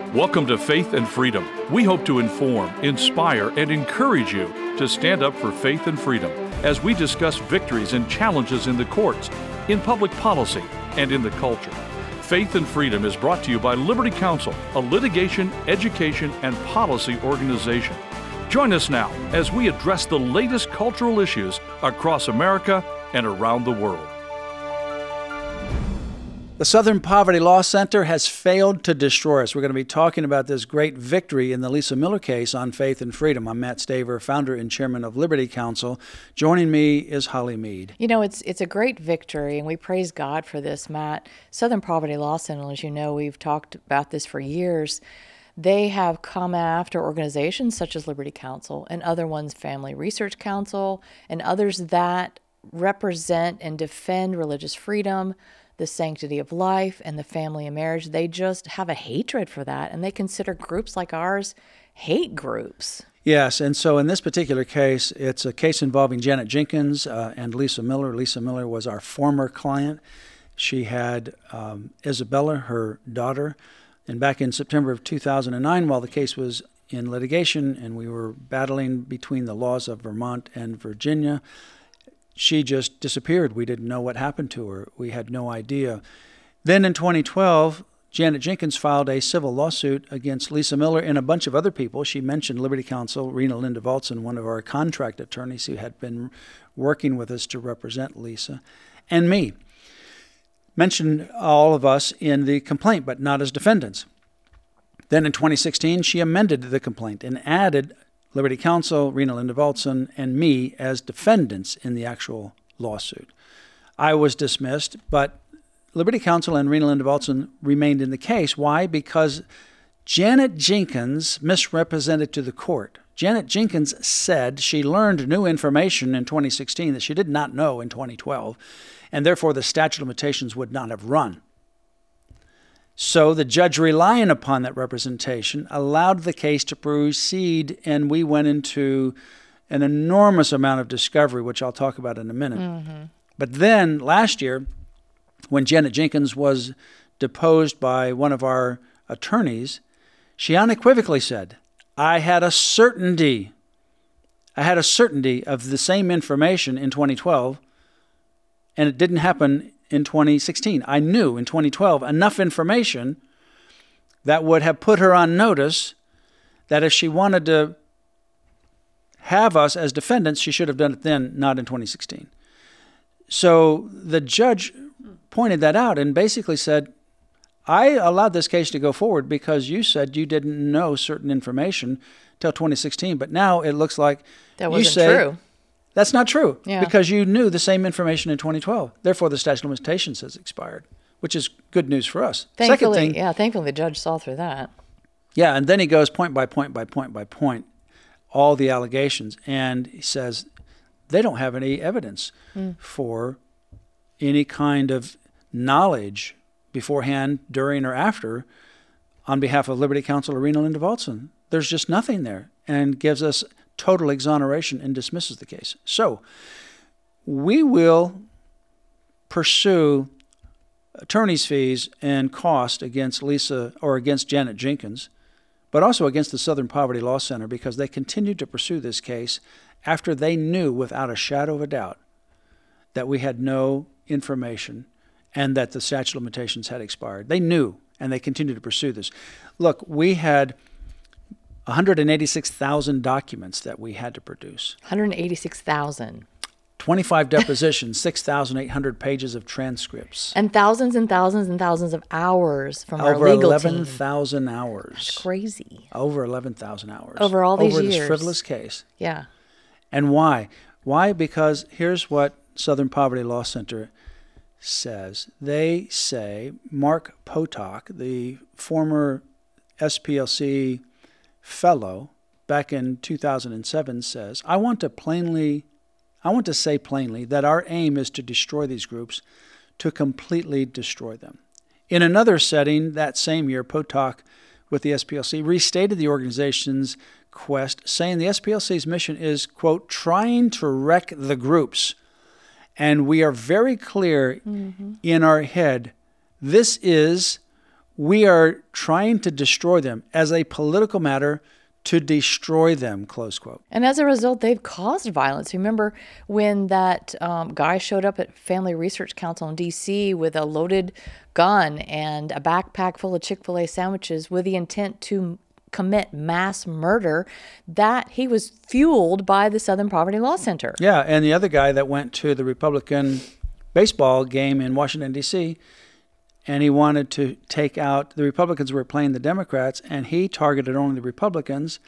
Welcome to Faith and Freedom. We hope to inform, inspire, and encourage you to stand up for faith and freedom as we discuss victories and challenges in the courts, in public policy, and in the culture. Faith and Freedom is brought to you by Liberty Counsel, a litigation, education, and policy organization. Join us now as we address the latest cultural issues across America and around the world. The Southern Poverty Law Center has failed to destroy us. We're going to be talking about this great victory in the Lisa Miller case on faith and freedom. I'm Matt Staver, founder and chairman of Liberty Counsel. Joining me is Holly Mead. You know, it's a great victory, and we praise God for this, Matt. Southern Poverty Law Center, as you know, we've talked about this for years. They have come after organizations such as Liberty Counsel and other ones, Family Research Council, and others that represent and defend religious freedom, the sanctity of life, and the family and marriage. They just have a hatred for that, and they consider groups like ours hate groups. Yes, and so in this particular case, it's a case involving Janet Jenkins and Lisa Miller. Lisa Miller was our former client. She had Isabella, her daughter, and back in September of 2009, while the case was in litigation and we were battling between the laws of Vermont and Virginia, she just disappeared. We didn't know what happened to her. We had no idea. Then in 2012, Janet Jenkins filed a civil lawsuit against Lisa Miller and a bunch of other people. She mentioned Liberty Counsel, Rena Linda Voltson, one of our contract attorneys who had been working with us to represent Lisa, and me. Mentioned all of us in the complaint, but not as defendants. Then in 2016, she amended the complaint and added Liberty Counsel, Rena Linda Voltson, and me as defendants in the actual lawsuit. I was dismissed, but Liberty Counsel and Rena Linda Voltson remained in the case. Why? Because Janet Jenkins misrepresented to the court. Janet Jenkins said she learned new information in 2016 that she did not know in 2012, and therefore the statute of limitations would not have run. So the judge, relying upon that representation, allowed the case to proceed, and we went into an enormous amount of discovery, which I'll talk about in a minute. Mm-hmm. But then last year, when Janet Jenkins was deposed by one of our attorneys, she unequivocally said, I had a certainty of the same information in 2012, and it didn't happen in 2016. I knew in 2012 enough information that would have put her on notice that if she wanted to have us as defendants, she should have done it then, not in 2016. So the judge pointed that out and basically said, I allowed this case to go forward because you said you didn't know certain information till 2016, but now it looks like that wasn't true. That's not true, yeah, because you knew the same information in 2012. Therefore, the statute of limitations has expired, which is good news for us. Thankfully the judge saw through that. Yeah, and then he goes point by point by point by point, all the allegations, and he says they don't have any evidence for any kind of knowledge beforehand, during, or after on behalf of Liberty Counsel or Rena Linda Voltson. There's just nothing there, and gives us total exoneration and dismisses the case. So we will pursue attorney's fees and cost against Lisa or against Janet Jenkins, but also against the Southern Poverty Law Center, because they continued to pursue this case after they knew without a shadow of a doubt that we had no information and that the statute of limitations had expired. They knew, and they continued to pursue this. Look, we had 186,000 documents that we had to produce. 186,000. 25 depositions, 6,800 pages of transcripts. And thousands and thousands and thousands of hours from our over legal 11,000 hours. That's crazy. Over 11,000 hours. Over all these years. Over this frivolous case. Yeah. And why? Why? Because here's what Southern Poverty Law Center says. They say, Mark Potok, the former SPLC fellow back in 2007, says, I want to say plainly that our aim is to destroy these groups, to completely destroy them. In another setting that same year, Potok with the SPLC restated the organization's quest, saying the SPLC's mission is, quote, trying to wreck the groups. And we are very clear in our head, this is We are trying to destroy them as a political matter to destroy them, close quote. And as a result, they've caused violence. Remember when that guy showed up at Family Research Council in D.C. with a loaded gun and a backpack full of Chick-fil-A sandwiches with the intent to commit mass murder, that he was fueled by the Southern Poverty Law Center. Yeah, and the other guy that went to the Republican baseball game in Washington, D.C., and he wanted to take out, the Republicans were playing the Democrats, and he targeted only the Republicans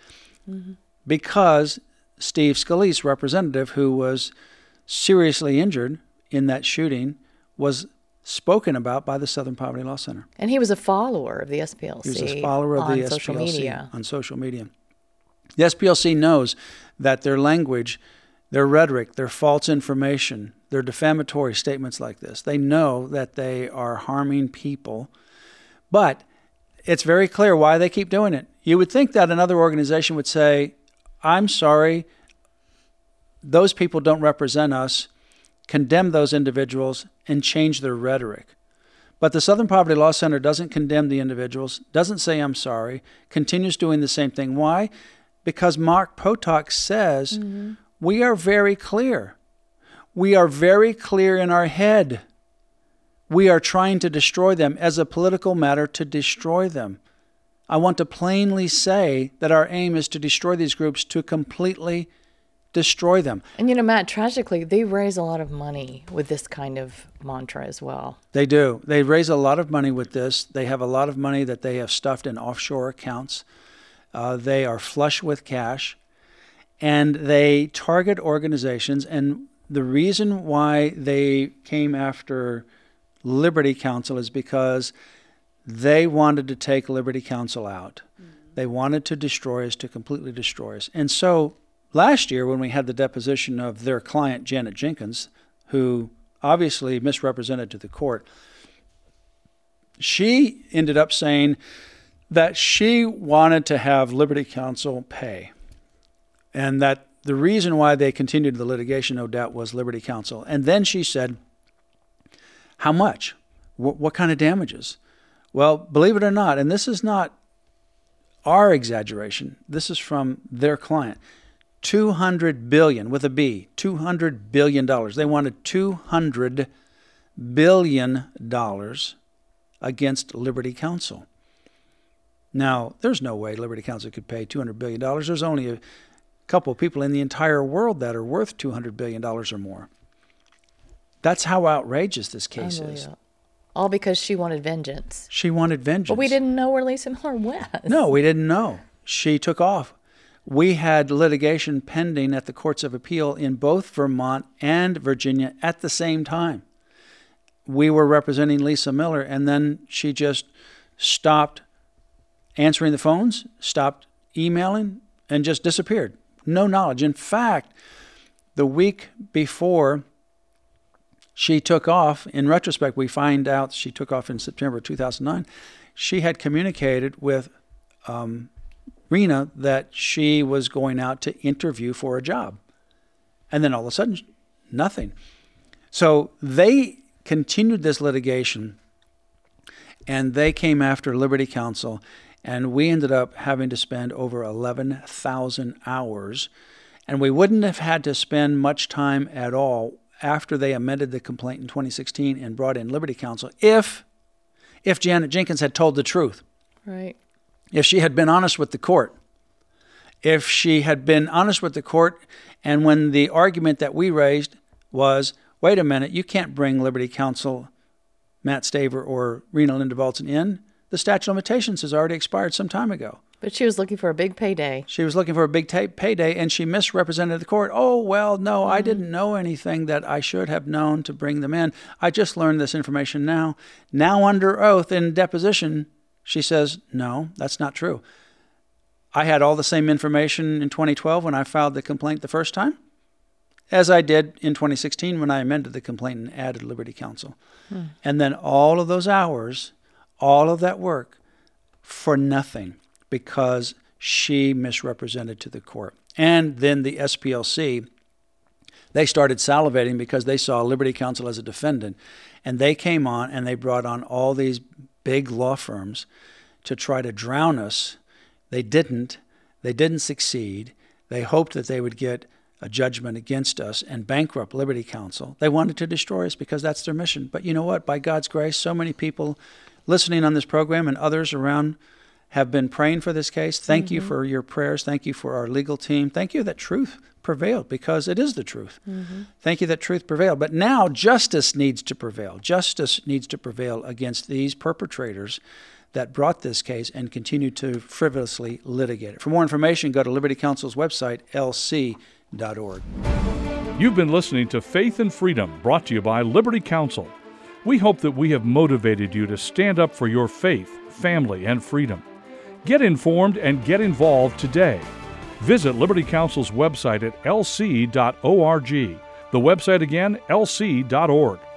because Steve Scalise, representative, who was seriously injured in that shooting, was spoken about by the Southern Poverty Law Center. And he was a follower of the SPLC. He was a follower of the social SPLC media. on social media. The SPLC knows that their language, their rhetoric, their false information, their defamatory statements like this, they know that they are harming people. But it's very clear why they keep doing it. You would think that another organization would say, I'm sorry, those people don't represent us, condemn those individuals, and change their rhetoric. But the Southern Poverty Law Center doesn't condemn the individuals, doesn't say I'm sorry, continues doing the same thing. Why? Because Mark Potok says, we are very clear. We are very clear in our head. We are trying to destroy them as a political matter to destroy them. I want to plainly say that our aim is to destroy these groups, to completely destroy them. And Matt, tragically, they raise a lot of money with this kind of mantra as well. They do. They raise a lot of money with this. They have a lot of money that they have stuffed in offshore accounts. They are flush with cash. And they target organizations. And the reason why they came after Liberty Counsel is because they wanted to take Liberty Counsel out. They wanted to destroy us, to completely destroy us. And so last year, when we had the deposition of their client, Janet Jenkins, who obviously misrepresented to the court, she ended up saying that she wanted to have Liberty Counsel pay, and that the reason why they continued the litigation, no doubt, was Liberty Counsel. And then she said, how much? What kind of damages? Well, believe it or not, and this is not our exaggeration, this is from their client, $200 billion, with a B, $200 billion. They wanted $200 billion against Liberty Counsel. Now, there's no way Liberty Counsel could pay $200 billion. There's only a couple of people in the entire world that are worth $200 billion or more. That's how outrageous this case is. All because she wanted vengeance. She wanted vengeance. But we didn't know where Lisa Miller was. No, we didn't know. She took off. We had litigation pending at the courts of appeal in both Vermont and Virginia at the same time. We were representing Lisa Miller, and then she just stopped answering the phones, stopped emailing, and just disappeared. No knowledge. In fact, the week before she took off, in retrospect, we find out she took off in September 2009, she had communicated with Rena that she was going out to interview for a job. And then all of a sudden, nothing. So they continued this litigation, and they came after Liberty Counsel, and we ended up having to spend over 11,000 hours. And we wouldn't have had to spend much time at all after they amended the complaint in 2016 and brought in Liberty Counsel if Janet Jenkins had told the truth. Right. If she had been honest with the court. If she had been honest with the court, and when the argument that we raised was, wait a minute, you can't bring Liberty Counsel, Matt Staver, or Rena Linda Balton in. The statute of limitations has already expired some time ago. But she was looking for a big payday. She was looking for a big payday, and she misrepresented the court. Oh, well, no, I didn't know anything that I should have known to bring them in. I just learned this information now. Now under oath in deposition, she says, no, that's not true. I had all the same information in 2012 when I filed the complaint the first time, as I did in 2016 when I amended the complaint and added Liberty Counsel. And then all of those hours, all of that work for nothing, because she misrepresented to the court. And then the SPLC, they started salivating because they saw Liberty Counsel as a defendant. And they came on and they brought on all these big law firms to try to drown us. They didn't. They didn't succeed. They hoped that they would get a judgment against us and bankrupt Liberty Counsel. They wanted to destroy us because that's their mission. But you know what? By God's grace, so many people listening on this program and others around have been praying for this case. Thank you for your prayers. Thank you for our legal team. Thank you that truth prevailed, because it is the truth. Thank you that truth prevailed. But now justice needs to prevail. Justice needs to prevail against these perpetrators that brought this case and continue to frivolously litigate it. For more information, go to Liberty Counsel's website, lc.org. You've been listening to Faith and Freedom, brought to you by Liberty Counsel. We hope that we have motivated you to stand up for your faith, family, and freedom. Get informed and get involved today. Visit Liberty Counsel's website at lc.org. The website again, lc.org.